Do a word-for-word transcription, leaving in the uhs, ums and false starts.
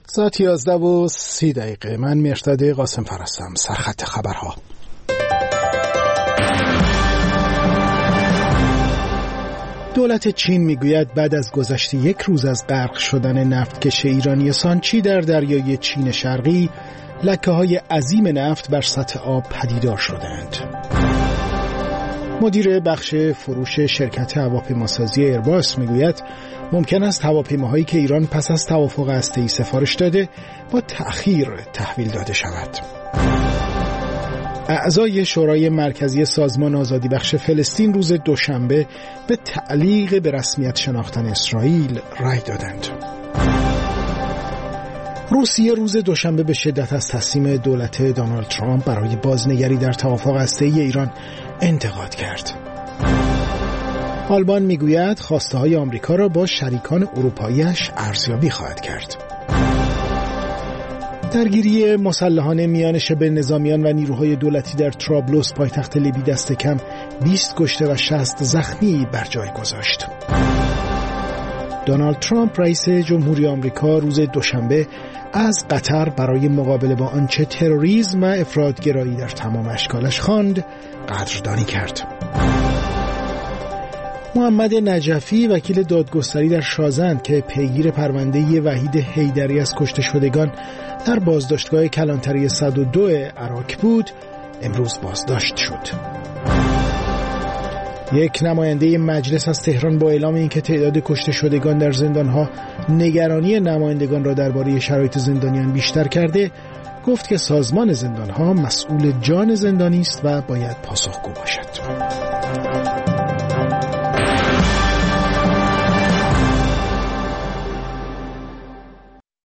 ساعت یازده و سی دقیقه. من مهرداد قاسم فرستم. سرخط خبرها. دولت چین میگوید بعد از گذشت یک روز از غرق شدن نفتکش ایرانی سانچی در دریای چین شرقی، لکه‌های عظیم نفت بر سطح آب پدیدار شدند. مدیر بخش فروش شرکت هواپیماسازی ایرباس میگوید ممکن است هواپیماهایی که ایران پس از توافق هسته‌ای سفارش داده با تأخیر تحویل داده شود. اعضای شورای مرکزی سازمان آزادی بخش فلسطین روز دوشنبه به تعلیق به رسمیت شناختن اسرائیل رأی دادند. روسیه روز دوشنبه به شدت از تصمیم دولت دونالد ترامپ برای بازنگری در توافق هسته‌ای ایران انتقاد کرد. آلمان میگوید خواسته‌های آمریکا را با شریکان اروپایی‌اش ارزیابی خواهد کرد. درگیری مسلحانه میان شبه نظامیان و نیروهای دولتی در طرابلس پایتخت لیبی دست کم بیست کشته و شصت زخمی بر جای گذاشت. دونالد ترامپ رئیس جمهوری آمریکا روز دوشنبه از قطر برای مقابله با آنچه تروریسم و افراط‌گرایی در تمام اشکالش خواند قدردانی کرد. محمد نجفی وکیل دادگستری در شازند که پیگیر پرونده وحید حیدری از کشته شدگان در بازداشتگاه کلانتری صد و دو عراق بود، امروز بازداشت شد. یک نماینده مجلس از تهران با اعلام اینکه تعداد کشته شدگان در زندانها نگرانی نمایندگان را درباره شرایط زندانیان بیشتر کرده، گفت که سازمان زندانها مسئول جان زندانی است و باید پاسخگو باشد.